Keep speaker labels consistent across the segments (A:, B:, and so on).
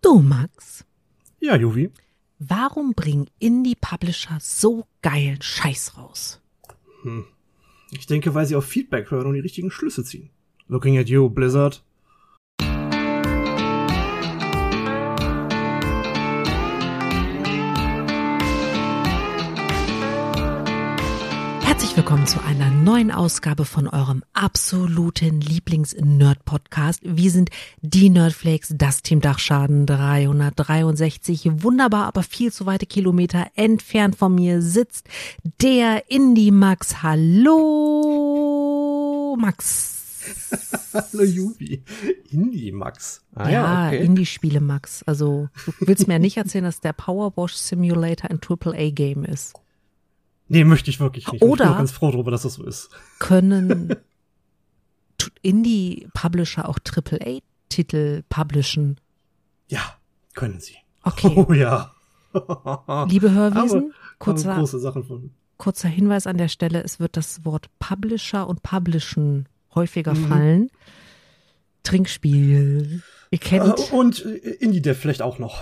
A: Du, Max,
B: Ja, Juvi.
A: warum bringen Indie-Publisher so geilen Scheiß raus?
B: Ich denke, weil sie auf Feedback hören und die richtigen Schlüsse ziehen. Looking at you, Blizzard.
A: Herzlich willkommen zu einer neuen Ausgabe von eurem absoluten Lieblings-Nerd-Podcast. Wir sind die Nerdflakes, das Team Dachschaden 363. Wunderbar, aber viel zu weite Kilometer entfernt von mir sitzt der Indie-Max. Hallo, Max.
B: Hallo, Juvi. Indie-Max.
A: Ja,
B: okay.
A: Indie-Spiele, Max. Also, du willst mir ja nicht erzählen, dass der Powerwash Simulator ein AAA-Game ist.
B: Nee, möchte ich wirklich nicht.
A: Oder
B: ich bin auch ganz froh darüber, dass das so ist.
A: Können Indie-Publisher auch AAA-Titel publishen?
B: Ja, können sie.
A: Okay.
B: Oh ja.
A: Liebe Hörwesen,
B: aber große Sachen von.
A: kurzer Hinweis an der Stelle, es wird das Wort Publisher und Publishen häufiger fallen. Trinkspiel. Ihr kennt.
B: Und Indie-Dev vielleicht auch noch.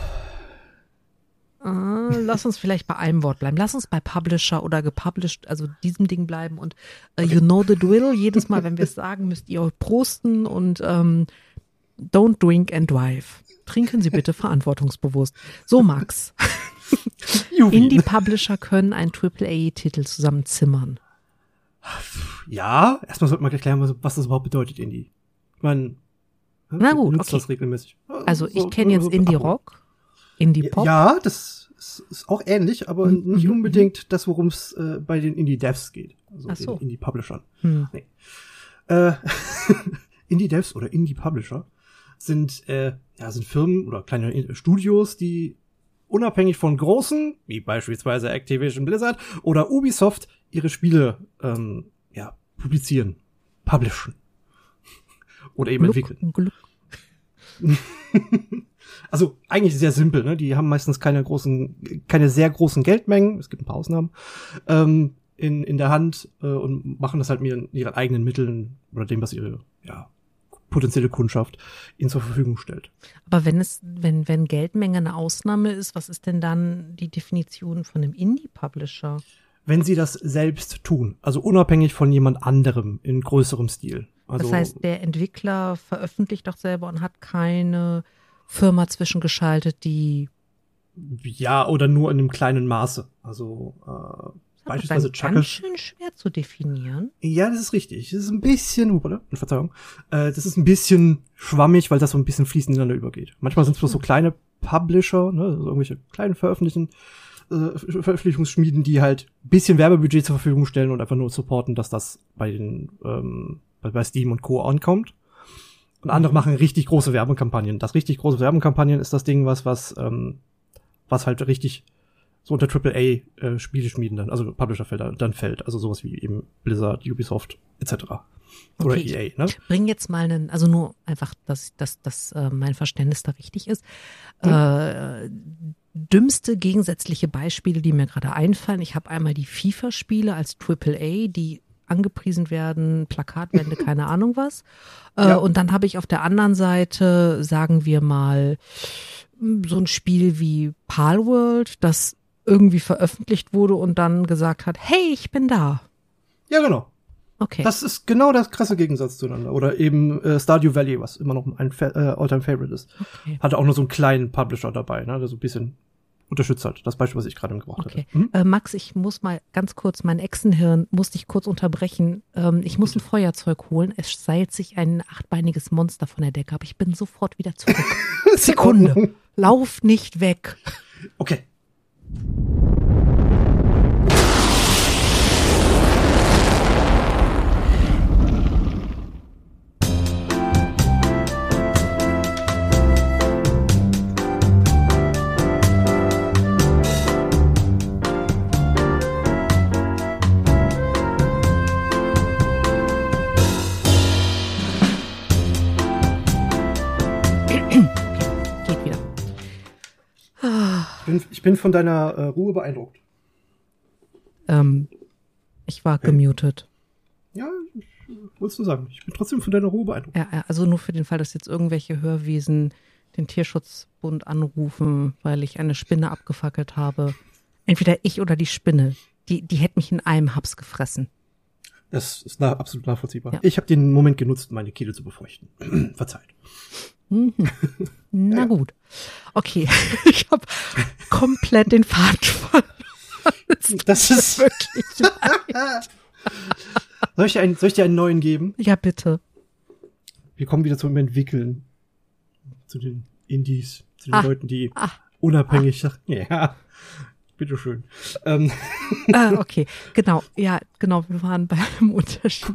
A: Lass uns vielleicht bei einem Wort bleiben. Lass uns bei Publisher oder gepublished, also diesem Ding bleiben. Und you know the drill. Jedes Mal, wenn wir es sagen, müsst ihr euch prosten und don't drink and drive. Trinken Sie bitte verantwortungsbewusst. So, Max. Indie-Publisher können einen AAA-Titel zusammenzimmern.
B: Ja, erstmal sollte man erklären, was das überhaupt bedeutet, Indie. Ich meine,
A: Na gut,
B: nutzt
A: okay.
B: das regelmäßig.
A: Also ich kenne jetzt Indie-Rock, Indie-Pop.
B: Ja, das ist auch ähnlich, aber nicht unbedingt das, worum es bei den Indie-Devs geht. Also
A: Ach so.
B: den Indie-Publishern.
A: Nee.
B: Indie-Devs oder Indie-Publisher sind Firmen oder kleine Studios, die unabhängig von großen, wie beispielsweise Activision Blizzard oder Ubisoft, ihre Spiele publizieren, publishen oder eben entwickeln.
A: Gluck.
B: Also eigentlich sehr simpel, ne? Die haben meistens keine sehr großen Geldmengen, es gibt ein paar Ausnahmen, in der Hand und machen das halt mit ihren eigenen Mitteln oder dem, was ihre potenzielle Kundschaft ihnen zur Verfügung stellt.
A: Aber wenn Geldmenge eine Ausnahme ist, was ist denn dann die Definition von einem Indie-Publisher?
B: Wenn sie das selbst tun, also unabhängig von jemand anderem in größerem Stil. Also,
A: Das heißt, der Entwickler veröffentlicht doch selber und hat keine Firma zwischengeschaltet, die
B: ja, oder nur in einem kleinen Maße. Also beispielsweise
A: ist ganz schön schwer zu definieren.
B: Ja, das ist richtig. Das ist ein bisschen, Verzeihung, das ist ein bisschen schwammig, weil das so ein bisschen fließend ineinander übergeht. Manchmal sind es bloß so kleine Publisher, ne, also irgendwelche kleinen Veröffentlichungsschmieden, die halt ein bisschen Werbebudget zur Verfügung stellen und einfach nur supporten, dass das bei Steam und Co. ankommt. Und andere machen richtig große Werbekampagnen. Das richtig große Werbekampagnen ist das Ding, was halt richtig so unter AAA-Spiele schmieden dann, also Publisher dann fällt. Also sowas wie eben Blizzard, Ubisoft, etc. Oder EA, ne?
A: Ich bring jetzt mal also nur einfach, dass mein Verständnis da richtig ist. Dümmste gegensätzliche Beispiele, die mir gerade einfallen. Ich habe einmal die FIFA-Spiele als AAA, die angepriesen werden, Plakatwände, keine Ahnung was. Und dann habe ich auf der anderen Seite, sagen wir mal, so ein Spiel wie Palworld, das irgendwie veröffentlicht wurde und dann gesagt hat, hey, ich bin da.
B: Ja, genau.
A: Okay.
B: Das ist genau das krasse Gegensatz zueinander. Oder eben Stardew Valley, was immer noch ein All-Time-Favorite ist.
A: Okay.
B: Hatte auch nur so einen kleinen Publisher dabei, ne, der so ein bisschen unterstützt hat. Das Beispiel, was ich gerade gebracht
A: Okay.
B: hatte.
A: Max, ich muss mal ganz kurz, mein Echsenhirn musste ich kurz unterbrechen. Ich muss ein Feuerzeug holen. Es seilt sich ein 8-beiniges Monster von der Decke ab. Ich bin sofort wieder zurück. Sekunde. Lauf nicht weg.
B: Okay.
A: Geht wieder.
B: Ich bin von deiner Ruhe beeindruckt.
A: Ich war gemutet.
B: Ja, wolltest du sagen. Ich bin trotzdem von deiner Ruhe beeindruckt.
A: Ja, also nur für den Fall, dass jetzt irgendwelche Hörwesen den Tierschutzbund anrufen, weil ich eine Spinne abgefackelt habe. Entweder ich oder die Spinne. Die hätte mich in einem Haps gefressen.
B: Das ist absolut nachvollziehbar.
A: Ja.
B: Ich habe den Moment genutzt, meine Kehle zu befeuchten. Verzeiht.
A: Mhm. Na gut. Okay, ich habe komplett den Faden verloren.
B: Das ist
A: wirklich leid.
B: Soll ich dir einen neuen geben?
A: Ja, bitte.
B: Wir kommen wieder zum Entwickeln. Zu den Indies, zu den Leuten, die unabhängig sagen. Ja, bitteschön.
A: Okay, genau. Ja, genau, wir waren beim Unterschied.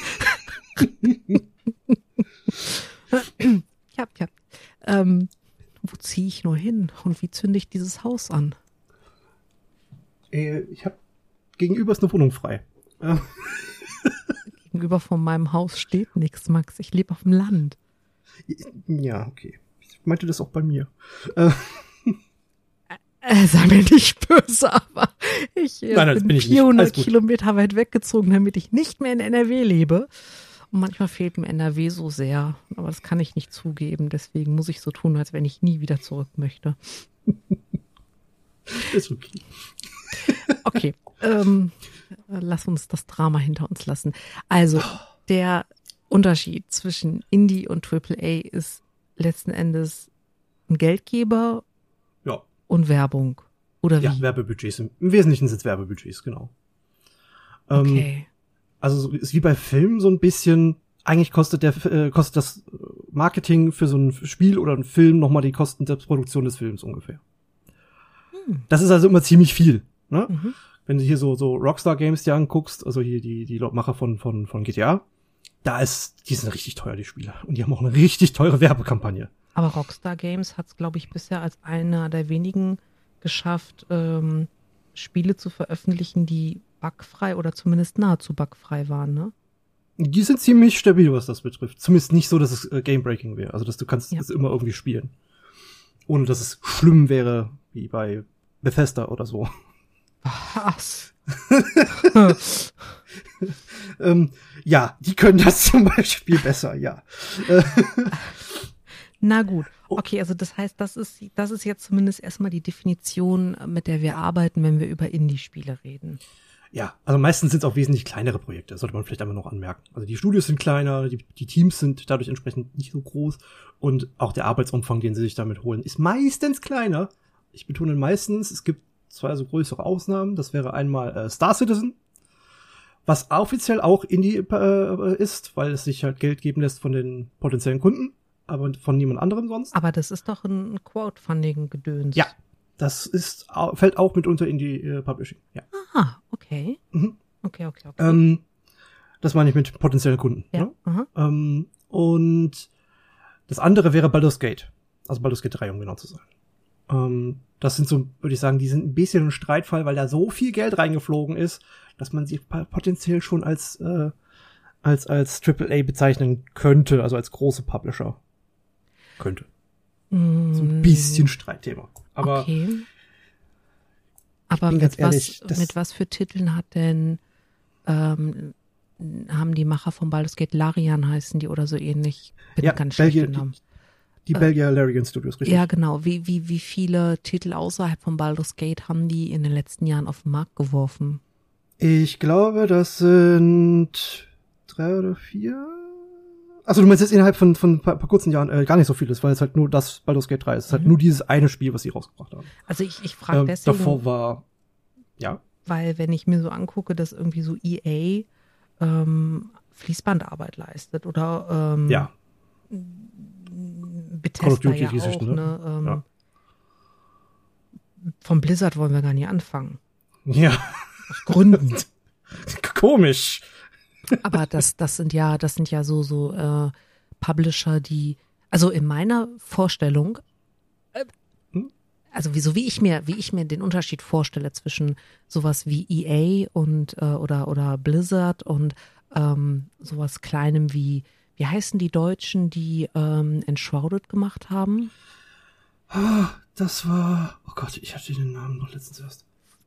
A: Ja. Wo ziehe ich nur hin und wie zünde ich dieses Haus an?
B: Ich habe gegenüber ist eine Wohnung frei.
A: Gegenüber von meinem Haus steht nichts, Max. Ich lebe auf dem Land.
B: Ja, okay. Ich meinte das auch bei mir.
A: Sei mir nicht böse, aber ich
B: Nein,
A: bin 400 Kilometer weit weggezogen, damit ich nicht mehr in NRW lebe. Und manchmal fehlt mir NRW so sehr. Aber das kann ich nicht zugeben. Deswegen muss ich so tun, als wenn ich nie wieder zurück möchte.
B: Ist okay.
A: Okay, lass uns das Drama hinter uns lassen. Also, der Unterschied zwischen Indie und AAA ist letzten Endes ein Geldgeber und Werbung. Oder wie?
B: Ja, Werbebudgets. Im Wesentlichen sind es Werbebudgets, genau.
A: Okay.
B: Also ist wie bei Filmen so ein bisschen, eigentlich kostet das Marketing für so ein Spiel oder ein Film nochmal die Kosten der Produktion des Films ungefähr. Das ist also immer ziemlich viel. Ne?
A: Mhm.
B: Wenn du hier so Rockstar Games dir anguckst, also hier die Macher von GTA, die sind richtig teuer, die Spiele. Und die haben auch eine richtig teure Werbekampagne.
A: Aber Rockstar Games hat es, glaube ich, bisher als einer der wenigen geschafft, Spiele zu veröffentlichen, die bugfrei oder zumindest nahezu bugfrei waren, ne?
B: Die sind ziemlich stabil, was das betrifft. Zumindest nicht so, dass es Game-Breaking wäre. Also, dass du kannst es immer irgendwie spielen. Ohne, dass es schlimm wäre, wie bei Bethesda oder so.
A: Was?
B: Ja, die können das zum Beispiel besser, ja.
A: Na gut. Okay, also das heißt, das ist jetzt zumindest erstmal die Definition, mit der wir arbeiten, wenn wir über Indie-Spiele reden.
B: Ja, also meistens sind es auch wesentlich kleinere Projekte, das sollte man vielleicht einmal noch anmerken. Also die Studios sind kleiner, die Teams sind dadurch entsprechend nicht so groß und auch der Arbeitsumfang, den sie sich damit holen, ist meistens kleiner. Ich betone meistens, es gibt zwei so größere Ausnahmen. Das wäre einmal Star Citizen, was offiziell auch Indie ist, weil es sich halt Geld geben lässt von den potenziellen Kunden, aber von niemand anderem sonst.
A: Aber das ist doch ein Crowdfunding-Gedöns.
B: Ja, das fällt auch mitunter in die Publishing. Ja.
A: Aha, okay.
B: Mhm.
A: Okay.
B: Das meine ich mit potenziellen Kunden.
A: Ja.
B: Ne? Und das andere wäre Baldur's Gate. Also Baldur's Gate 3, um genau zu sein. Das sind so, würde ich sagen, die sind ein bisschen ein Streitfall, weil da so viel Geld reingeflogen ist, dass man sie potenziell schon als AAA bezeichnen könnte, also als große Publisher. Könnte. So ein bisschen Streitthema. Aber,
A: okay. Aber mit was für Titeln hat denn haben die Macher von Baldur's Gate Larian heißen die oder so ähnlich? Bin ganz schlecht im Namen.
B: Die Belgier Larian Studios, richtig?
A: Ja, genau. Wie viele Titel außerhalb von Baldur's Gate haben die in den letzten Jahren auf den Markt geworfen?
B: Ich glaube, das sind 3 oder 4. Also du meinst jetzt innerhalb von ein paar kurzen Jahren gar nicht so viel. Das war jetzt halt nur das Baldur's Gate 3. Es ist halt nur dieses eine Spiel, was sie rausgebracht haben.
A: Also ich frage deswegen.
B: Davor war, ja.
A: Weil wenn ich mir so angucke, dass irgendwie so EA Fließbandarbeit leistet oder
B: ja.
A: Bethesda ja auch, ne? Vom Blizzard wollen wir gar nicht anfangen.
B: Ja.
A: Aus Gründen.
B: Komisch.
A: Aber das sind ja so Publisher, die, also in meiner Vorstellung, also wie ich mir den Unterschied vorstelle zwischen sowas wie EA und oder Blizzard und sowas Kleinem wie heißen die Deutschen, die Enshrouded gemacht haben?
B: Das war, oh Gott, ich hatte den Namen noch letztens erst.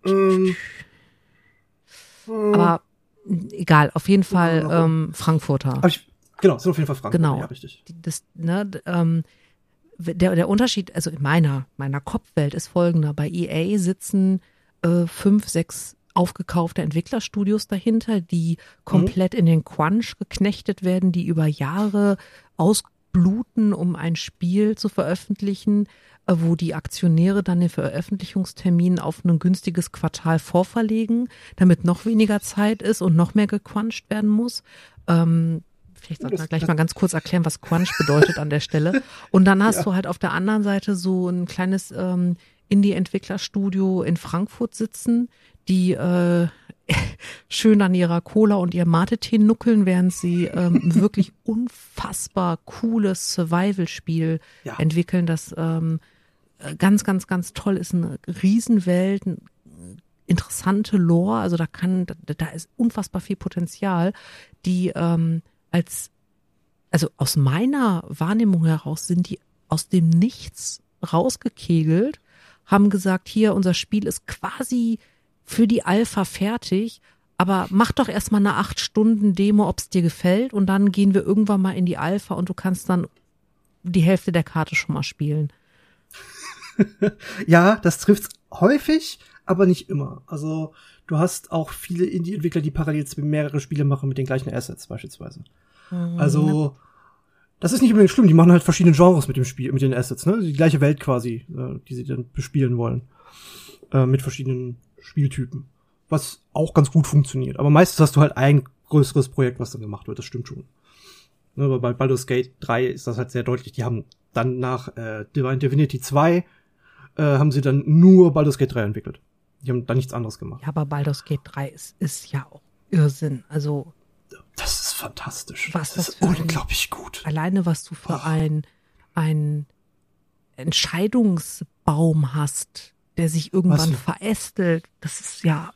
A: Aber egal, auf jeden Fall Frankfurter.
B: Genau, sind auf jeden Fall Frankfurter,
A: genau.
B: ja, richtig.
A: der Unterschied, also in meiner Kopfwelt ist folgender. Bei EA sitzen 5, 6 aufgekaufte Entwicklerstudios dahinter, die komplett in den Crunch geknechtet werden, die über Jahre ausbluten, um ein Spiel zu veröffentlichen, wo die Aktionäre dann den Veröffentlichungstermin auf ein günstiges Quartal vorverlegen, damit noch weniger Zeit ist und noch mehr gecrunched werden muss. Vielleicht sollten wir gleich mal ganz kurz erklären, was Crunch bedeutet an der Stelle. Und dann hast du halt auf der anderen Seite so ein kleines Indie-Entwicklerstudio in Frankfurt sitzen, die schön an ihrer Cola und ihrem Mate-Tee nuckeln, während sie wirklich unfassbar cooles Survival-Spiel entwickeln, das ganz, ganz, ganz toll ist, eine Riesenwelt, eine interessante Lore, also da ist unfassbar viel Potenzial, die also aus meiner Wahrnehmung heraus sind die aus dem Nichts rausgekegelt, haben gesagt, hier, unser Spiel ist quasi für die Alpha fertig, aber mach doch erstmal eine 8-Stunden-Demo, ob es dir gefällt, und dann gehen wir irgendwann mal in die Alpha und du kannst dann die Hälfte der Karte schon mal spielen.
B: Ja, das trifft häufig, aber nicht immer. Also du hast auch viele Indie-Entwickler, die parallel mehrere Spiele machen mit den gleichen Assets beispielsweise. Also das ist nicht unbedingt schlimm, die machen halt verschiedene Genres mit dem Spiel, mit den Assets, ne? Die gleiche Welt quasi, die sie dann bespielen wollen. Mit verschiedenen Spieltypen. Was auch ganz gut funktioniert. Aber meistens hast du halt ein größeres Projekt, was dann gemacht wird, das stimmt schon. Ne, aber bei Baldur's Gate 3 ist das halt sehr deutlich. Die haben dann nach Divine Divinity 2 haben sie dann nur Baldur's Gate 3 entwickelt. Die haben da nichts anderes gemacht.
A: Ja, aber Baldur's Gate 3 ist ja auch Irrsinn. Also
B: das ist fantastisch.
A: Das
B: ist unglaublich gut.
A: Alleine, was du für ein Entscheidungsbaum hast, der sich irgendwann verästelt, das ist ja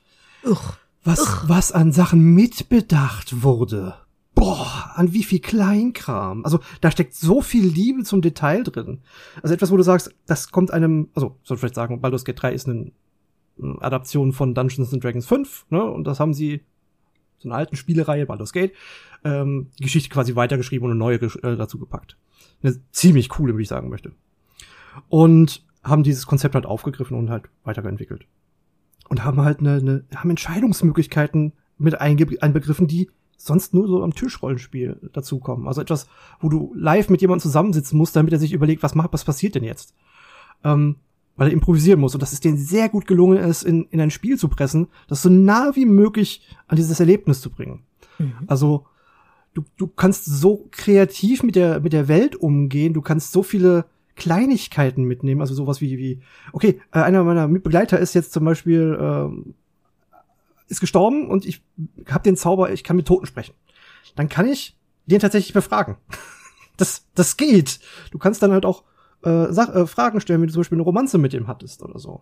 B: was an Sachen mitbedacht wurde. Boah, an wie viel Kleinkram. Also da steckt so viel Liebe zum Detail drin. Also etwas, wo du sagst, das kommt soll ich vielleicht sagen, Baldur's Gate 3 ist eine Adaption von Dungeons & Dragons 5, ne? Und das haben sie, so eine alten Spielereihe, Baldur's Gate, die Geschichte quasi weitergeschrieben und eine neue dazu gepackt. Eine ziemlich coole, wie ich sagen möchte. Und haben dieses Konzept halt aufgegriffen und halt weiterentwickelt. Und haben halt haben Entscheidungsmöglichkeiten mit einbegriffen, die sonst nur so am Tischrollenspiel dazukommen. Also etwas, wo du live mit jemandem zusammensitzen musst, damit er sich überlegt, was passiert denn jetzt? Weil er improvisieren muss. Und dass es denen sehr gut gelungen ist, in ein Spiel zu pressen, das so nah wie möglich an dieses Erlebnis zu bringen. Also du kannst so kreativ mit der Welt umgehen, du kannst so viele Kleinigkeiten mitnehmen, also sowas wie okay, einer meiner Mitbegleiter ist jetzt zum Beispiel ist gestorben und ich habe den Zauber, ich kann mit Toten sprechen. Dann kann ich den tatsächlich befragen. Das geht. Du kannst dann halt auch Fragen stellen, wenn du zum Beispiel eine Romanze mit ihm hattest oder so.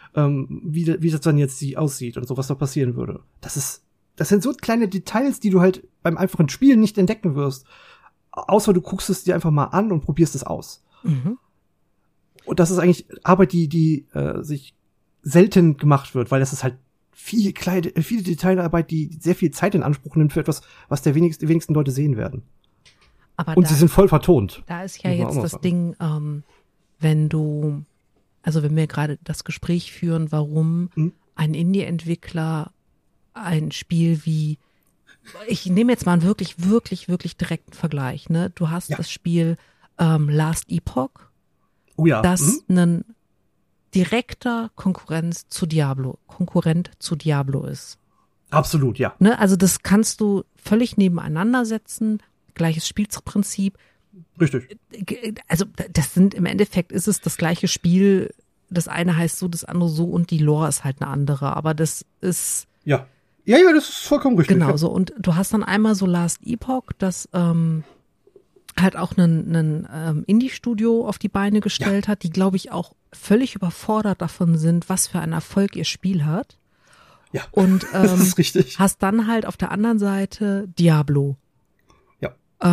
B: Wie das dann jetzt aussieht und so, was da passieren würde. Das sind so kleine Details, die du halt beim einfachen Spielen nicht entdecken wirst. Außer du guckst es dir einfach mal an und probierst es aus. Und das ist eigentlich Arbeit, die sich selten gemacht wird, weil das ist halt viele Detailarbeit, die sehr viel Zeit in Anspruch nimmt für etwas, was die wenigsten Leute sehen werden. Und sie sind voll vertont.
A: Da ist ja jetzt das Ding, wenn wir gerade das Gespräch führen, warum ein Indie-Entwickler ein Spiel ich nehme jetzt mal einen wirklich, wirklich, wirklich direkten Vergleich, ne? Du hast das Spiel Last Epoch, das ein direkter Konkurrent zu Diablo ist.
B: Absolut, ja.
A: Ne? Also das kannst du völlig nebeneinander setzen, gleiches Spielprinzip.
B: Richtig.
A: Also im Endeffekt ist es das gleiche Spiel, das eine heißt so, das andere so und die Lore ist halt eine andere, aber das ist...
B: Ja, das ist vollkommen richtig.
A: Genau so, und du hast dann einmal so Last Epoch, das halt auch ein Indie-Studio auf die Beine gestellt hat, die, glaube ich, auch völlig überfordert davon sind, was für einen Erfolg ihr Spiel hat.
B: Ja,
A: und
B: das ist richtig.
A: Hast dann halt auf der anderen Seite Diablo.
B: Ja.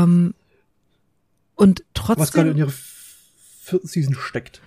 A: Und trotzdem...
B: Was gerade in ihrer 4. Season steckt.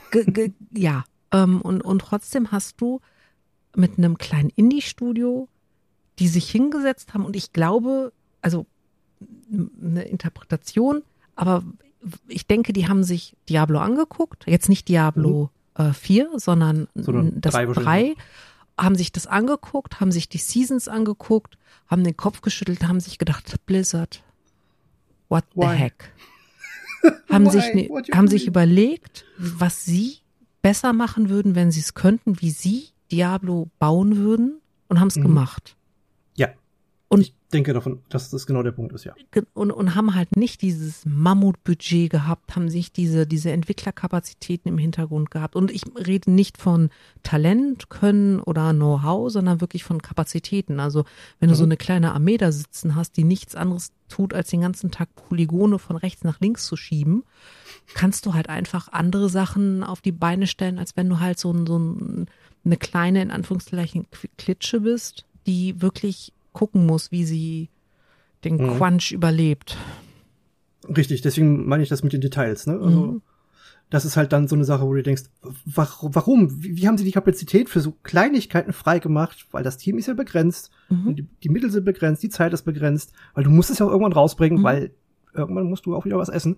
A: Und trotzdem hast du mit einem kleinen Indie-Studio, die sich hingesetzt haben, und ich glaube, also eine Interpretation, aber ich denke, die haben sich Diablo angeguckt, jetzt nicht Diablo 4, sondern das 3, haben sich das angeguckt, haben sich die Seasons angeguckt, haben den Kopf geschüttelt, haben sich gedacht, Blizzard, what the heck? Haben sich überlegt, was sie besser machen würden, wenn sie es könnten, wie sie Diablo bauen würden und haben es gemacht.
B: Ja.
A: Und
B: ich denke davon, dass das genau der Punkt ist, ja.
A: Und haben halt nicht dieses Mammutbudget gehabt, haben sich diese Entwicklerkapazitäten im Hintergrund gehabt. Und ich rede nicht von Talent, Können oder Know-how, sondern wirklich von Kapazitäten. Also wenn du so eine kleine Armee da sitzen hast, die nichts anderes tut, als den ganzen Tag Polygone von rechts nach links zu schieben, kannst du halt einfach andere Sachen auf die Beine stellen, als wenn du halt so eine kleine, in Anführungszeichen, Klitsche bist, die wirklich gucken muss, wie sie den Crunch überlebt.
B: Richtig, deswegen meine ich das mit den Details, ne? Also, das ist halt dann so eine Sache, wo du denkst, warum? Wie haben sie die Kapazität für so Kleinigkeiten freigemacht? Weil das Team ist ja begrenzt, die Mittel sind begrenzt, die Zeit ist begrenzt, weil du musst es ja auch irgendwann rausbringen, weil irgendwann musst du auch wieder was essen.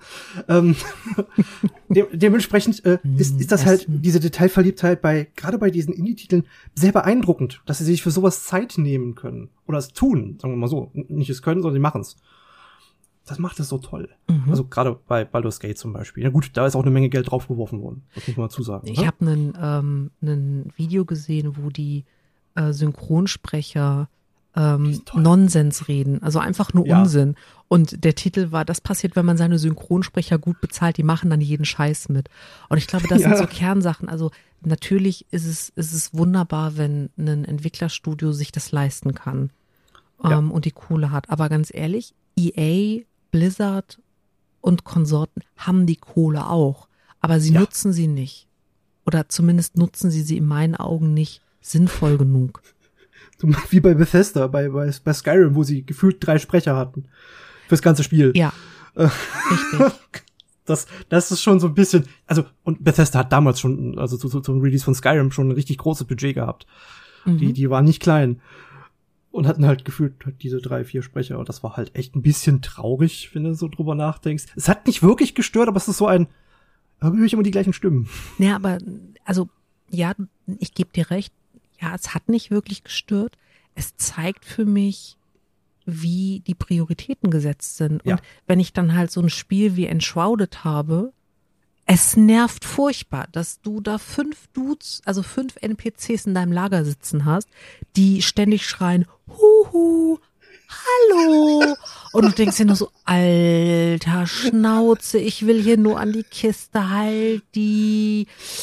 B: Dementsprechend ist das halt, diese Detailverliebtheit gerade bei diesen Indie-Titeln sehr beeindruckend, dass sie sich für sowas Zeit nehmen können. Oder es tun, sagen wir mal so. Nicht es können, sondern sie machen es. Das macht es so toll. Also gerade bei Baldur's Gate zum Beispiel. Ja gut, da ist auch eine Menge Geld draufgeworfen worden. Das muss man dazu sagen.
A: Ich habe ein Video gesehen, wo die Synchronsprecher Nonsens reden, also einfach nur Unsinn. Und der Titel war, das passiert, wenn man seine Synchronsprecher gut bezahlt, die machen dann jeden Scheiß mit. Und ich glaube, das sind so Kernsachen. Also natürlich ist es wunderbar, wenn ein Entwicklerstudio sich das leisten kann und die Kohle hat. Aber ganz ehrlich, EA, Blizzard und Konsorten haben die Kohle auch. Aber sie nutzen sie nicht. Oder zumindest nutzen sie in meinen Augen nicht sinnvoll genug.
B: Wie bei Bethesda, bei Skyrim, wo sie gefühlt 3 Sprecher hatten. Fürs ganze Spiel.
A: Ja. Richtig.
B: Das ist schon so ein bisschen, also, und Bethesda hat damals schon, also zum Release von Skyrim schon ein richtig großes Budget gehabt. Die waren nicht klein. Und hatten halt gefühlt diese 3, 4 Sprecher. Und das war halt echt ein bisschen traurig, wenn du so drüber nachdenkst. Es hat nicht wirklich gestört, aber es ist so da höre ich immer die gleichen Stimmen.
A: Ja, aber, also, ja, ich gebe dir recht. Ja, es hat nicht wirklich gestört. Es zeigt für mich, wie die Prioritäten gesetzt sind. Und wenn ich dann halt so ein Spiel wie Enshrouded habe, es nervt furchtbar, dass du da 5 Dudes, also 5 NPCs in deinem Lager sitzen hast, die ständig schreien, Huhu, hallo. Und du denkst dir nur so, alter Schnauze, ich will hier nur an die Kiste, halt die.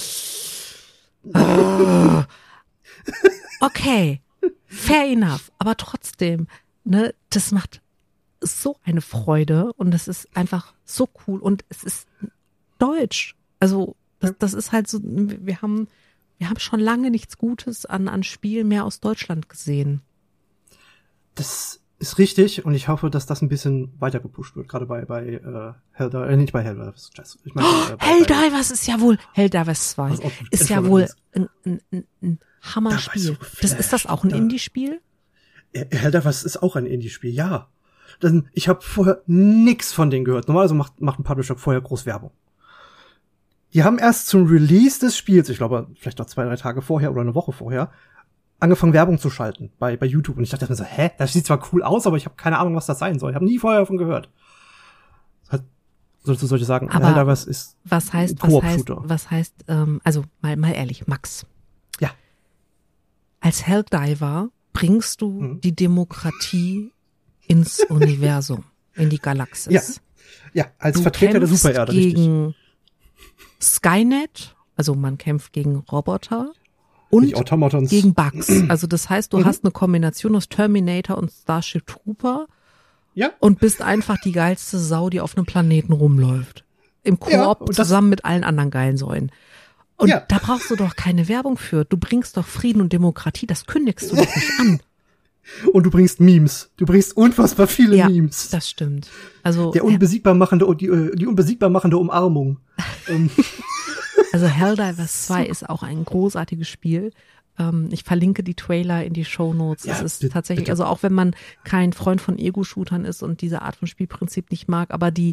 A: Okay, fair enough, aber trotzdem, ne, das macht so eine Freude und das ist einfach so cool und es ist deutsch. Also das ist halt so, wir haben schon lange nichts Gutes an Spielen mehr aus Deutschland gesehen.
B: Das ist richtig und ich hoffe, dass das ein bisschen weiter gepusht wird, gerade bei Helldivers, nicht bei Helldivers. Ich meine,
A: Helldivers ist ja wohl, Helldivers 2 ist ja wohl ein Hammer-Spiel. Ist das auch ein Indie-Spiel?
B: Helldivers ist auch ein Indie-Spiel, ja. Ich habe vorher nix von denen gehört. Normalerweise macht ein Publisher vorher groß Werbung. Die haben erst zum Release des Spiels, ich glaube, vielleicht noch 2, 3 Tage vorher oder eine Woche vorher, angefangen Werbung zu schalten bei YouTube. Und ich dachte mir so, das sieht zwar cool aus, aber ich habe keine Ahnung, was das sein soll. Ich habe nie vorher davon gehört. Sollst du solche sagen, Helldivers ist
A: ein Koop-Shooter. Was heißt, also mal ehrlich, Max.
B: Ja.
A: Als Helldiver bringst du die Demokratie ins Universum, in die Galaxis.
B: Ja, als Vertreter der Supererde, richtig.
A: Gegen Skynet, also man kämpft gegen Roboter und gegen Bugs. Also das heißt, du hast eine Kombination aus Terminator und Starship Trooper und bist einfach die geilste Sau, die auf einem Planeten rumläuft. Im Koop zusammen mit allen anderen geilen Säulen. Und da brauchst du doch keine Werbung für. Du bringst doch Frieden und Demokratie, das kündigst du doch nicht an.
B: Und du bringst Memes. Du bringst unfassbar viele Memes.
A: Das stimmt. Also
B: die unbesiegbar machende Umarmung.
A: Also Helldivers 2 ist auch ein großartiges Spiel. Ich verlinke die Trailer in die Shownotes. Es ist tatsächlich, also auch wenn man kein Freund von Ego-Shootern ist und diese Art von Spielprinzip nicht mag, aber die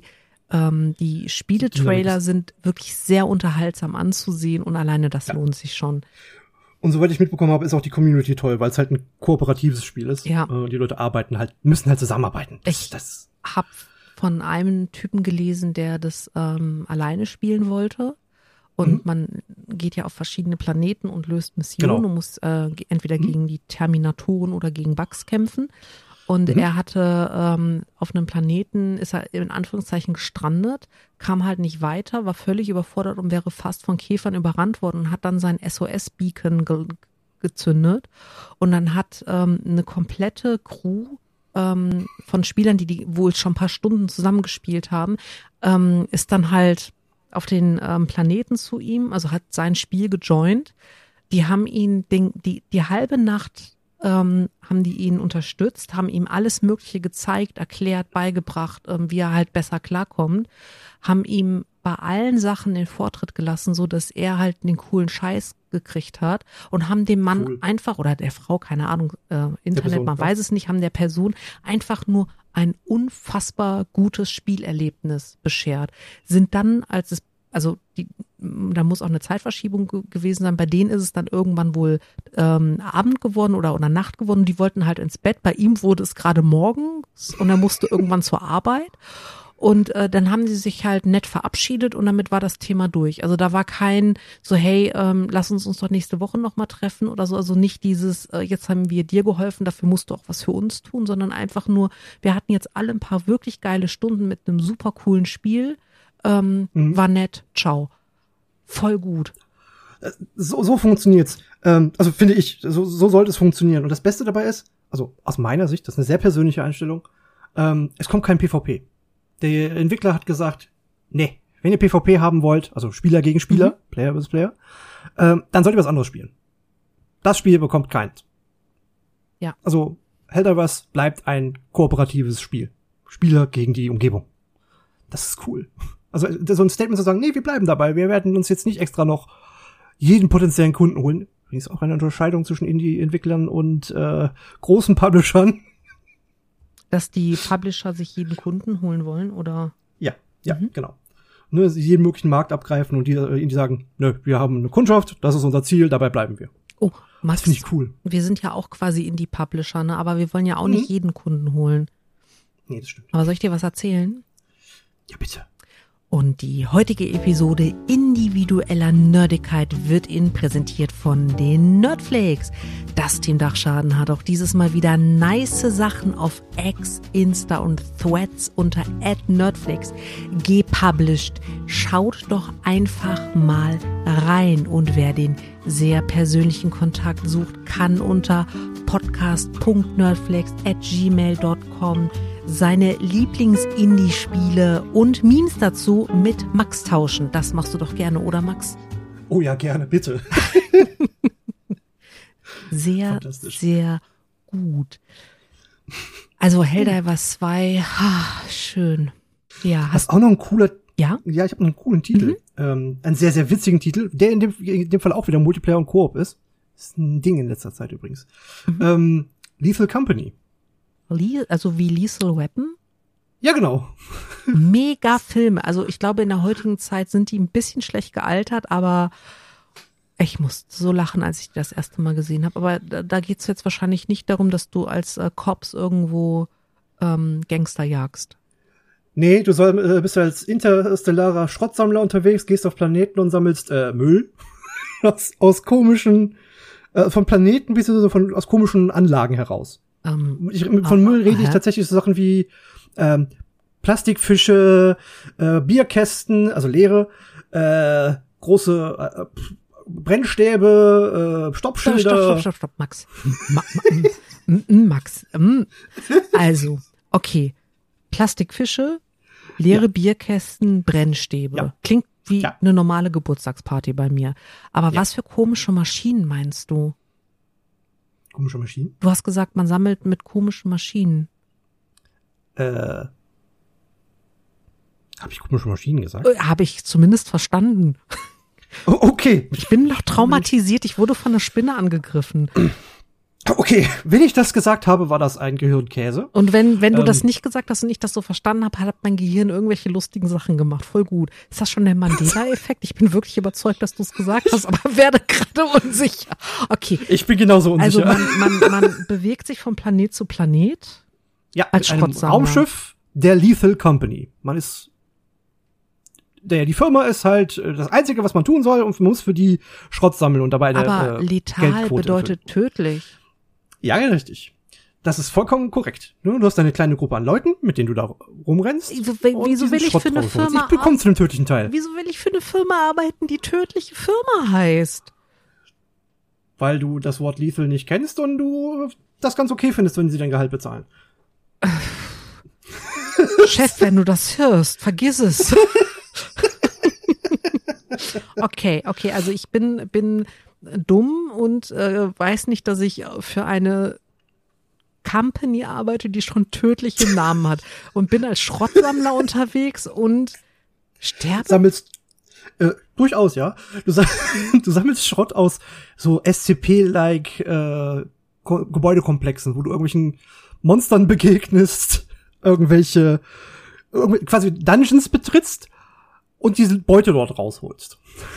A: die Spieletrailer sind wirklich sehr unterhaltsam anzusehen und alleine das lohnt sich schon.
B: Und soweit ich mitbekommen habe, ist auch die Community toll, weil es halt ein kooperatives Spiel ist.
A: Ja.
B: Die Leute müssen halt zusammenarbeiten.
A: Ich habe von einem Typen gelesen, der das alleine spielen wollte. Und man geht ja auf verschiedene Planeten und löst Missionen und muss entweder gegen die Terminatoren oder gegen Bugs kämpfen. Und er hatte auf einem Planeten, ist er in Anführungszeichen gestrandet, kam halt nicht weiter, war völlig überfordert und wäre fast von Käfern überrannt worden und hat dann sein SOS-Beacon gezündet. Und dann hat eine komplette Crew von Spielern, die wohl schon ein paar Stunden zusammengespielt haben, ist dann halt auf den Planeten zu ihm, also hat sein Spiel gejoint. Die haben ihn die halbe Nacht haben die ihn unterstützt, haben ihm alles Mögliche gezeigt, erklärt, beigebracht, wie er halt besser klarkommt, haben ihm bei allen Sachen den Vortritt gelassen, so dass er halt den coolen Scheiß gekriegt hat und haben dem Mann einfach, oder der Frau, keine Ahnung, Internet, Person, man weiß es nicht, haben der Person einfach nur ein unfassbar gutes Spielerlebnis beschert. Sind dann, da muss auch eine Zeitverschiebung gewesen sein. Bei denen ist es dann irgendwann wohl Abend geworden oder Nacht geworden. Die wollten halt ins Bett. Bei ihm wurde es gerade morgens und er musste irgendwann zur Arbeit. Und dann haben sie sich halt nett verabschiedet und damit war das Thema durch. Also da war kein so, hey, lass uns doch nächste Woche nochmal treffen oder so. Also nicht dieses, jetzt haben wir dir geholfen, dafür musst du auch was für uns tun, sondern einfach nur, wir hatten jetzt alle ein paar wirklich geile Stunden mit einem super coolen Spiel. War nett, ciao. Voll gut.
B: So funktioniert's. Also finde ich, so sollte es funktionieren. Und das Beste dabei ist, also aus meiner Sicht, das ist eine sehr persönliche Einstellung, es kommt kein PvP. Der Entwickler hat gesagt, nee, wenn ihr PvP haben wollt, also Spieler gegen Spieler, Player versus Player, dann sollt ihr was anderes spielen. Das Spiel bekommt keins.
A: Ja.
B: Also Helldivers bleibt ein kooperatives Spiel. Spieler gegen die Umgebung. Das ist cool. Also so ein Statement zu sagen, nee, wir bleiben dabei, wir werden uns jetzt nicht extra noch jeden potenziellen Kunden holen. Übrigens auch eine Unterscheidung zwischen Indie-Entwicklern und großen Publishern.
A: Dass die Publisher sich jeden Kunden holen wollen, oder?
B: Ja, genau. Ne, sie jeden möglichen Markt abgreifen und die sagen, nö, wir haben eine Kundschaft, das ist unser Ziel, dabei bleiben wir.
A: Oh, Max,
B: das finde ich cool.
A: Wir sind ja auch quasi Indie-Publisher, ne? Aber wir wollen ja auch nicht jeden Kunden holen.
B: Nee, das stimmt.
A: Aber soll ich dir was erzählen?
B: Ja, bitte.
A: Und die heutige Episode individueller Nerdigkeit wird Ihnen präsentiert von den Nerdflakes. Das Team Dachschaden hat auch dieses Mal wieder nice Sachen auf X, Insta und Threads unter @Nerdflakes gepublished. Schaut doch einfach mal rein und wer den sehr persönlichen Kontakt sucht, kann unter podcast.nerdflakes@gmail.com seine Lieblings-Indie-Spiele und Memes dazu mit Max tauschen. Das machst du doch gerne, oder Max?
B: Oh ja, gerne, bitte.
A: Sehr, sehr gut. Also Helldivers 2, schön. Ja,
B: hast auch noch ein cooler...
A: Ja?
B: Ja, ich habe noch einen coolen Titel. Einen sehr, sehr witzigen Titel, der in dem Fall auch wieder Multiplayer und Koop ist. Ist ein Ding in letzter Zeit übrigens. Lethal Company.
A: Also wie Lethal Weapon?
B: Ja, genau.
A: Mega Filme. Also ich glaube, in der heutigen Zeit sind die ein bisschen schlecht gealtert, aber ich musste so lachen, als ich die das erste Mal gesehen habe. Aber da geht's jetzt wahrscheinlich nicht darum, dass du als Cops irgendwo Gangster jagst.
B: Nee, du bist als interstellarer Schrottsammler unterwegs, gehst auf Planeten und sammelst Müll aus komischen, von Planeten bzw. aus komischen Anlagen heraus. Von Müll rede ich tatsächlich so Sachen wie Plastikfische, Bierkästen, also leere, große Brennstäbe, Stoppschilder.
A: Stopp, Max. Max. Also, okay. Plastikfische, leere Bierkästen, Brennstäbe.
B: Ja.
A: Klingt wie eine normale Geburtstagsparty bei mir. Aber was für komische Maschinen meinst du?
B: Komische Maschinen?
A: Du hast gesagt, man sammelt mit komischen Maschinen.
B: Habe ich komische Maschinen gesagt?
A: Habe ich zumindest verstanden.
B: Oh, okay.
A: Ich bin noch traumatisiert. Ich wurde von einer Spinne angegriffen.
B: Okay. Okay, wenn ich das gesagt habe, war das ein Gehirnkäse.
A: Und wenn du das nicht gesagt hast und ich das so verstanden habe, hat mein Gehirn irgendwelche lustigen Sachen gemacht. Voll gut. Ist das schon der Mandela-Effekt? Ich bin wirklich überzeugt, dass du es gesagt hast, aber werde gerade unsicher. Okay.
B: Ich bin genauso unsicher.
A: Also man bewegt sich von Planet zu Planet.
B: Ja,
A: als
B: mit einem Raumschiff der Lethal Company. Die Firma ist halt das Einzige, was man tun soll, und man muss für die Schrott sammeln und dabei eine
A: Aber letal bedeutet tödlich.
B: Ja, richtig. Das ist vollkommen korrekt. Du hast eine kleine Gruppe an Leuten, mit denen du da rumrennst.
A: Wieso will ich für eine Firma
B: Ich bekomme zu einem tödlichen Teil.
A: Wieso will ich für eine Firma arbeiten, die tödliche Firma heißt?
B: Weil du das Wort lethal nicht kennst und du das ganz okay findest, wenn sie dein Gehalt bezahlen.
A: Chef, wenn du das hörst, vergiss es. Okay, also ich bin dumm und weiß nicht, dass ich für eine Company arbeite, die schon tödliche Namen hat, und bin als Schrottsammler unterwegs und sterbe.
B: Sammelst durchaus, ja. Du sammelst Schrott aus so SCP-like Gebäudekomplexen, wo du irgendwelchen Monstern begegnest, quasi Dungeons betrittst und diese Beute dort rausholst.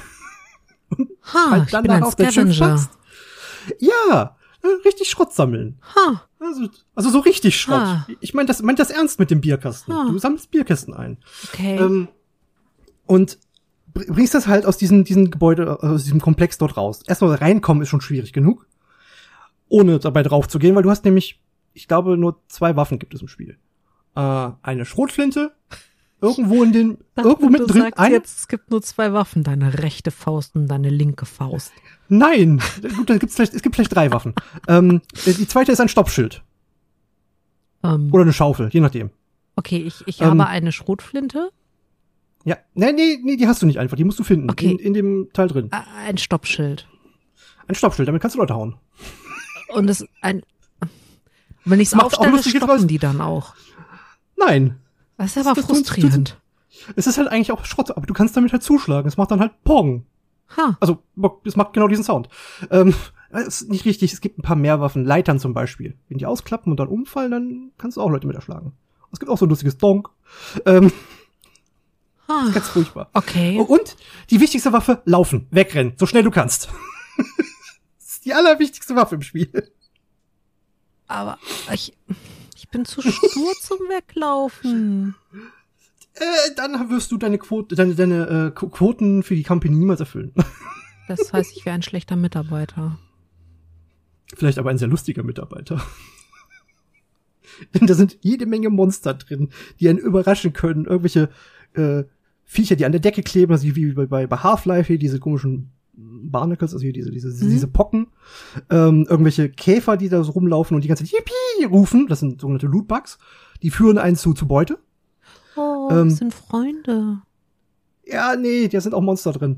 A: Ich bin ein Scavenger.
B: Ja, richtig Schrott sammeln. Also so richtig Schrott. Ich meine das ernst mit dem Bierkasten. Du sammelst Bierkästen ein.
A: Okay.
B: Und bringst das halt aus diesem Gebäude, aus diesem Komplex dort raus. Erstmal reinkommen ist schon schwierig genug, ohne dabei drauf zu gehen, weil du hast nämlich, ich glaube, nur 2 Waffen gibt es im Spiel. Eine Schrotflinte, irgendwo mittendrin.
A: Jetzt, es gibt nur 2 Waffen, deine rechte Faust und deine linke Faust.
B: Nein, gut, es gibt vielleicht 3 Waffen. Die zweite ist ein Stoppschild. Oder eine Schaufel, je nachdem.
A: Okay, ich habe eine Schrotflinte.
B: Ja, nee, die hast du nicht einfach, die musst du finden. Okay. In dem Teil drin.
A: Ein Stoppschild.
B: Ein Stoppschild, damit kannst du Leute hauen.
A: Und wenn ich es aufstelle, stoppen die dann auch.
B: Nein.
A: Das ist aber frustrierend.
B: Es ist halt eigentlich auch Schrott, aber du kannst damit halt zuschlagen. Es macht dann halt Pong. Also, es macht genau diesen Sound. Das ist nicht richtig. Es gibt ein paar mehr Waffen. Leitern zum Beispiel. Wenn die ausklappen und dann umfallen, dann kannst du auch Leute mit erschlagen. Es gibt auch so ein lustiges Donk. Das ist ganz furchtbar.
A: Okay.
B: Und die wichtigste Waffe, laufen. Wegrennen. So schnell du kannst. Das ist die allerwichtigste Waffe im Spiel.
A: Aber ich bin zu stur zum Weglaufen.
B: Dann wirst du deine Quoten für die Company niemals erfüllen.
A: Das heißt, ich wäre ein schlechter Mitarbeiter.
B: Vielleicht aber ein sehr lustiger Mitarbeiter. Denn da sind jede Menge Monster drin, die einen überraschen können. Irgendwelche Viecher, die an der Decke kleben, also wie bei Half-Life hier, diese komischen Barnacles, also hier diese Pocken. Irgendwelche Käfer, die da so rumlaufen und die ganze Zeit Yippie rufen. Das sind sogenannte Lootbugs. Die führen einen zu Beute.
A: Oh, das sind Freunde.
B: Ja, nee, da sind auch Monster drin.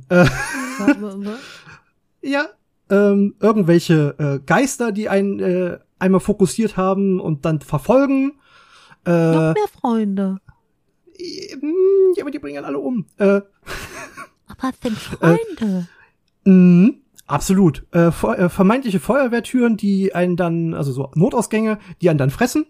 B: Ja, irgendwelche Geister, die einen einmal fokussiert haben und dann verfolgen.
A: Noch mehr Freunde.
B: Ja, aber die bringen alle um.
A: Aber es sind Freunde.
B: Absolut. Vermeintliche Feuerwehrtüren, die einen dann, also so Notausgänge, die einen dann fressen.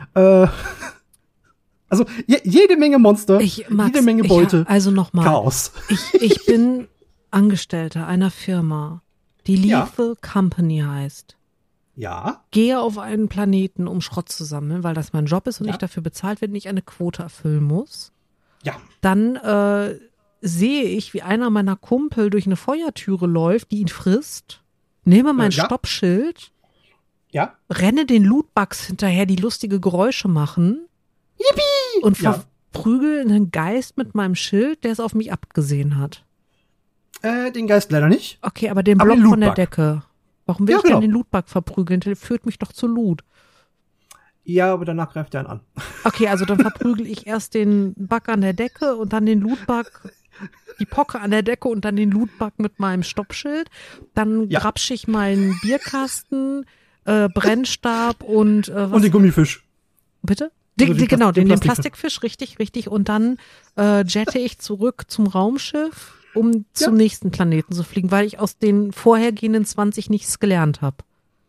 B: Also jede Menge Monster, jede Menge Beute.
A: Also nochmal.
B: Chaos.
A: Ich bin Angestellter einer Firma, die Lethal Company heißt.
B: Ja.
A: Gehe auf einen Planeten, um Schrott zu sammeln, weil das mein Job ist und ich dafür bezahlt werde und ich eine Quote erfüllen muss.
B: Ja.
A: Dann sehe ich, wie einer meiner Kumpel durch eine Feuertüre läuft, die ihn frisst, nehme mein Stoppschild, renne den Lootbugs hinterher, die lustige Geräusche machen. Yippie! Und verprügel einen Geist mit meinem Schild, der es auf mich abgesehen hat.
B: Den Geist leider nicht.
A: Okay, aber den Block von der Decke. Warum will ich denn den Lootbug verprügeln? Der führt mich doch zu Loot.
B: Ja, aber danach greift er einen an.
A: Okay, also dann verprügel ich erst den Bug an der Decke und dann den Lootbug, die Pocke an der Decke und dann den Lootbug mit meinem Stoppschild. Dann grapsche ich meinen Bierkasten, Brennstab und was?
B: Und den Gummifisch.
A: Bitte? Genau, den Plastikfisch, richtig. Und dann jette ich zurück zum Raumschiff, um zum nächsten Planeten zu fliegen, weil ich aus den vorhergehenden 20 nichts gelernt habe.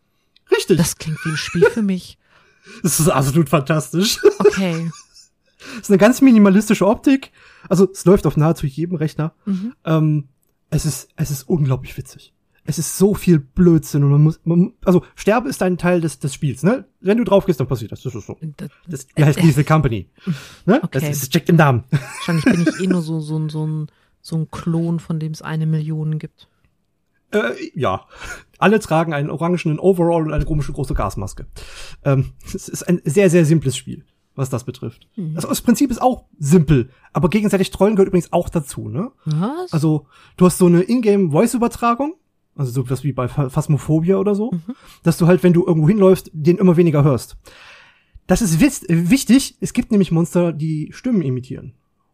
B: Richtig.
A: Das klingt wie ein Spiel für mich.
B: Das ist absolut fantastisch.
A: Okay.
B: Es ist eine ganz minimalistische Optik. Also es läuft auf nahezu jedem Rechner. Es ist unglaublich witzig. Es ist so viel Blödsinn und also Sterben ist ein Teil des Spiels, ne? Wenn du drauf gehst, dann passiert das. Das ist so. Das heißt Lethal Company. Ne?
A: Okay.
B: Das steckt im Namen.
A: Wahrscheinlich bin ich nur so ein Klon, von dem es 1 Million gibt.
B: Ja. Alle tragen einen orangenen Overall und eine komische große Gasmaske. Es ist ein sehr, sehr simples Spiel, was das betrifft. Also das Prinzip ist auch simpel, aber gegenseitig trollen gehört übrigens auch dazu, ne?
A: Was?
B: Also, du hast so eine Ingame-Voice-Übertragung, also so was wie bei Phasmophobia oder so, dass du halt, wenn du irgendwo hinläufst, den immer weniger hörst. Das ist wichtig, es gibt nämlich Monster, die Stimmen imitieren.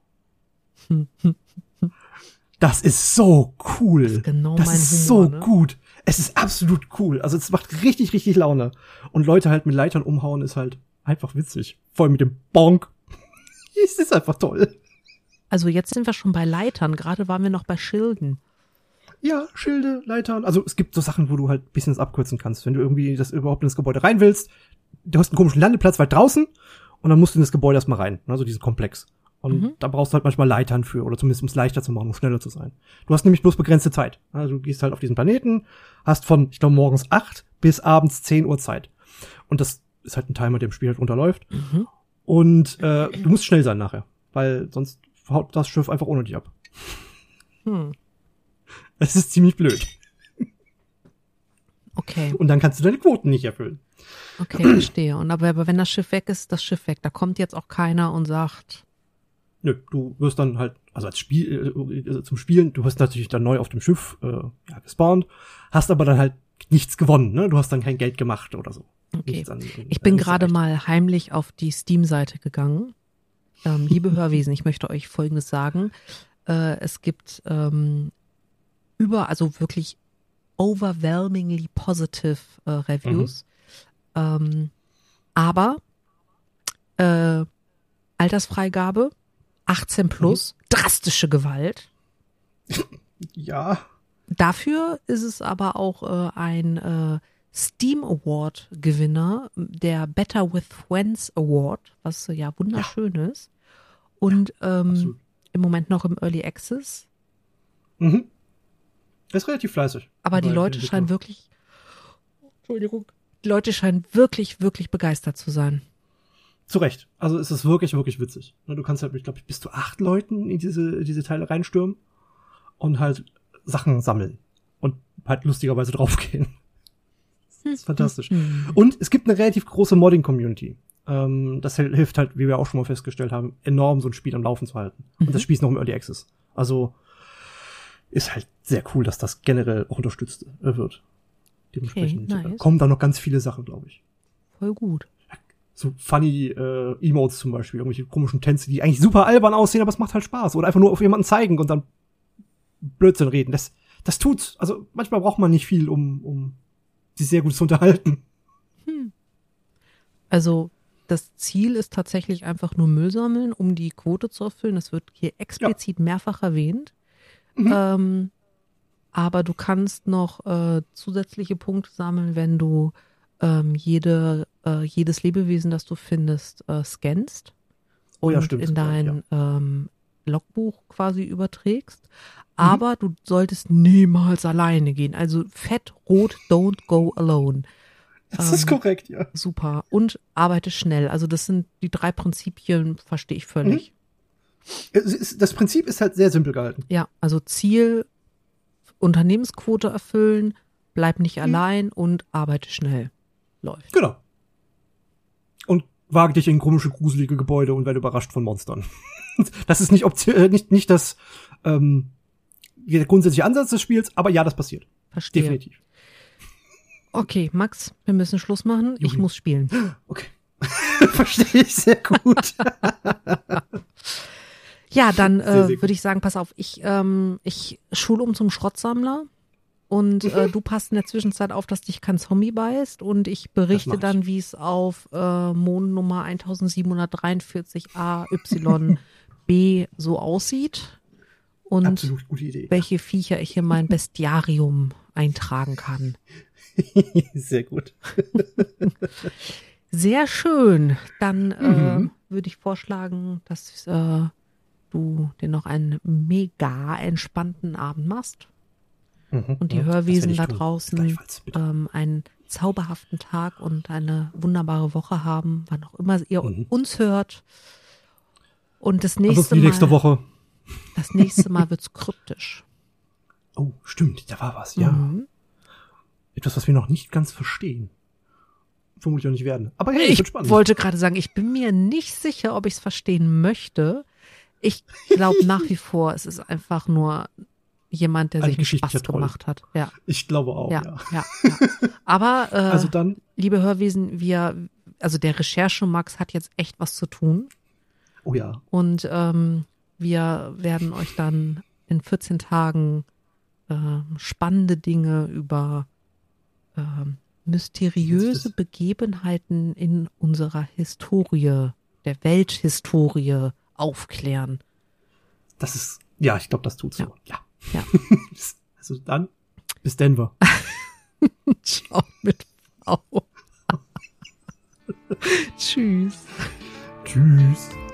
B: Das ist so cool.
A: Das ist genau
B: das
A: mein
B: ist
A: Humor,
B: so
A: ne?
B: gut. Es ist absolut cool. Also es macht richtig, richtig Laune. Und Leute halt mit Leitern umhauen ist halt einfach witzig. Vor allem mit dem Bonk. Es ist einfach toll.
A: Also jetzt sind wir schon bei Leitern. Gerade waren wir noch bei Schilden.
B: Ja, Schilde, Leitern. Also es gibt so Sachen, wo du halt ein bisschen das abkürzen kannst. Wenn du irgendwie das überhaupt in das Gebäude rein willst, du hast einen komischen Landeplatz weit draußen und dann musst du in das Gebäude erstmal rein. Also diesen Komplex. Und da brauchst du halt manchmal Leitern für, oder zumindest um es leichter zu machen, um schneller zu sein. Du hast nämlich bloß begrenzte Zeit. Also du gehst halt auf diesen Planeten, hast von, ich glaube, morgens 8 bis abends 10 Uhr Zeit. Und das ist halt ein Timer, der im Spiel halt runterläuft. Und du musst schnell sein nachher, weil sonst haut das Schiff einfach ohne dich ab. Das ist ziemlich blöd.
A: Okay.
B: Und dann kannst du deine Quoten nicht erfüllen.
A: Okay, verstehe. Und aber wenn das Schiff weg ist, das Schiff weg. Da kommt jetzt auch keiner und sagt,
B: Nö, du wirst dann halt, also als Spiel, zum Spielen, du wirst natürlich dann neu auf dem Schiff gespawnt, hast aber dann halt nichts gewonnen, ne? Du hast dann kein Geld gemacht oder so.
A: okay. Ich bin gerade mal heimlich auf die Steam-Seite gegangen. Liebe Hörwesen, ich möchte euch Folgendes sagen. Es gibt also wirklich overwhelmingly positive Reviews. Aber Altersfreigabe 18 plus, drastische Gewalt.
B: Ja.
A: Dafür ist es aber auch ein Steam Award Gewinner, der Better with Friends Award, was ja wunderschön ist. Und im Moment noch im Early Access.
B: Das ist relativ fleißig.
A: Aber die Leute scheinen wirklich, die Leute scheinen wirklich, wirklich begeistert zu sein.
B: Zu Recht. Also es ist wirklich, wirklich witzig. Du kannst halt mit, glaube ich, bis zu 8 Leuten in diese Teile reinstürmen und halt Sachen sammeln und halt lustigerweise draufgehen. Das ist fantastisch. Und es gibt eine relativ große Modding-Community. Das hilft halt, wie wir auch schon mal festgestellt haben, enorm so ein Spiel am Laufen zu halten. Und das Spiel ist noch im Early Access. Also ist halt sehr cool, dass das generell auch unterstützt wird. Dementsprechend
A: nice.
B: Kommen da noch ganz viele Sachen, glaube ich.
A: Voll gut.
B: So funny Emotes zum Beispiel, irgendwelche komischen Tänze, die eigentlich super albern aussehen, aber es macht halt Spaß. Oder einfach nur auf jemanden zeigen und dann Blödsinn reden. Das tut's. Also manchmal braucht man nicht viel, um sich sehr gut zu unterhalten.
A: Also das Ziel ist tatsächlich einfach nur Müll sammeln, um die Quote zu erfüllen. Das wird hier explizit mehrfach erwähnt. Aber du kannst noch zusätzliche Punkte sammeln, wenn du jedes Lebewesen, das du findest, scannst und in dein Logbuch quasi überträgst. Aber du solltest niemals alleine gehen. Also fett, rot, don't go alone.
B: Das ist korrekt, ja.
A: Super. Und arbeite schnell. Also das sind die 3 Prinzipien, verstehe ich völlig.
B: Das Prinzip ist halt sehr simpel gehalten.
A: Ja, also Ziel, Unternehmensquote erfüllen, bleib nicht allein und arbeite schnell. Läuft.
B: Genau. Und wage dich in komische, gruselige Gebäude und werde überrascht von Monstern. Das ist nicht das der grundsätzliche Ansatz des Spiels, aber ja, das passiert.
A: Verstehe.
B: Definitiv.
A: Okay, Max, wir müssen Schluss machen.
B: Juhu.
A: Ich muss spielen.
B: Okay. Verstehe ich sehr gut.
A: Ja, dann
B: Sehr gut.
A: würde ich sagen, pass auf, ich schule zum Schrottsammler und du passt in der Zwischenzeit auf, dass dich kein Zombie beißt und ich berichte dann, wie es auf Mondnummer 1743 AYB so aussieht. und
B: Absolut gute Idee.
A: welche Viecher ich in mein Bestiarium eintragen kann.
B: Sehr gut.
A: Sehr schön. Dann würde ich vorschlagen, dass du dir noch einen mega entspannten Abend machst und die Hörwesen da draußen einen zauberhaften Tag und eine wunderbare Woche haben, wann auch immer ihr uns hört. Und das nächste Mal wird's kryptisch.
B: Oh, stimmt, da war was, ja. Etwas, was wir noch nicht ganz verstehen. Vermutlich auch nicht werden. Aber hey,
A: ich
B: wird spannend.
A: wollte gerade sagen, ich bin mir nicht sicher, ob ich es verstehen möchte. Ich glaube nach wie vor, es ist einfach nur jemand, der sich einen Spaß gemacht hat. Ja.
B: Ich glaube auch, ja.
A: Aber
B: also dann,
A: liebe Hörwesen, also der Recherche-Max hat jetzt echt was zu tun.
B: Oh ja.
A: Und wir werden euch dann in 14 Tagen spannende Dinge über mysteriöse Begebenheiten in unserer Historie, der Welthistorie aufklären.
B: Das ist, ja, ich glaube, das tut's so. Ja. Also dann, bis Denver.
A: Ciao mit V. Tschüss.
B: Tschüss.